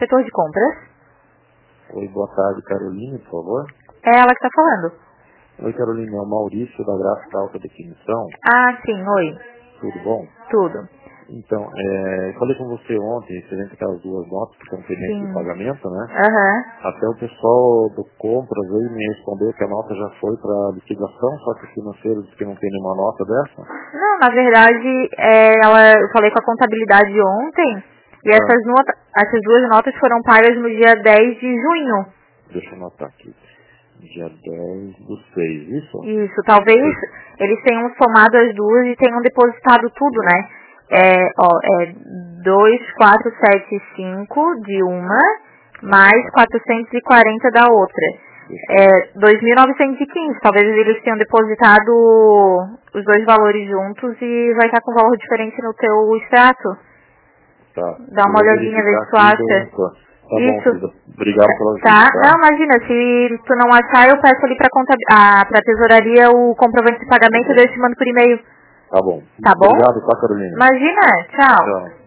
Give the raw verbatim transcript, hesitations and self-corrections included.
setor de compras. Oi, boa tarde, Carolina, por favor. É ela que está falando. Oi, Carolina, é o Maurício da Gráfica Alta Definição. Ah, sim, oi. Tudo bom? Tudo. Então, é, eu falei com você ontem, referente aquelas duas notas que estão pendentes de Sim. pagamento, né? Aham. Até o pessoal do Compras veio me responder que a nota já foi para liquidação, só que o financeiro disse que não tem nenhuma nota dessa. Não, na verdade, é, ela, eu falei com a contabilidade ontem e Ah. essas, nota, essas duas notas foram pagas no dia dez de junho. Deixa eu anotar aqui. Dia dez do seis, isso? Isso, talvez eles tenham somado as duas e tenham depositado tudo, né? É, ó, é dois mil quatrocentos e setenta e cinco de uma, mais quatrocentos e quarenta da outra. É dois mil novecentos e quinze, talvez eles tenham depositado os dois valores juntos e vai estar com um valor diferente no teu extrato. Tá. Dá uma Eu vou olhadinha, vê se tu verificar aqui e dou acha. um toque. Tá Isso. bom, querida. Obrigado pela ajuda, Tá? tá? Não, imagina, se tu não achar, eu peço ali pra, conta, a, pra tesouraria o comprovante de pagamento e eu te mando por e-mail. Tá bom. Tá bom? Obrigado, tá, Carolina? Imagina, tchau. Tchau.